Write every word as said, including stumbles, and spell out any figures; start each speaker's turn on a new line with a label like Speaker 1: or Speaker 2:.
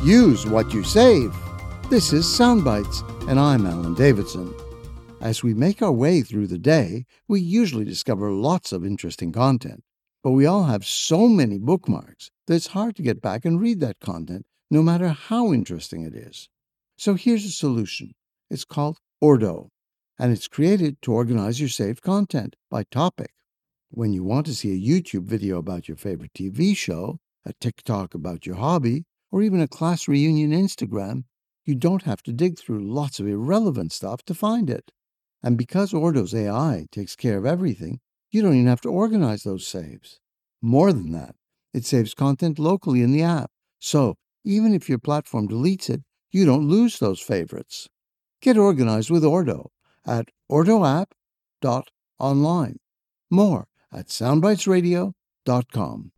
Speaker 1: Use what you save. This is Soundbites, and I'm Alan Davidson. As we make our way through the day, we usually discover lots of interesting content. But we all have so many bookmarks that it's hard to get back and read that content, no matter how interesting it is. So here's a solution. It's called Ordo, and it's created to organize your saved content by topic. When you want to see a YouTube video about your favorite T V show, a TikTok about your hobby, or even a class reunion Instagram, you don't have to dig through lots of irrelevant stuff to find it. And because Ordo's A I takes care of everything, you don't even have to organize those saves. More than that, it saves content locally in the app, so even if your platform deletes it, you don't lose those favorites. Get organized with Ordo at ordoapp dot online. More at soundbitesradio dot com.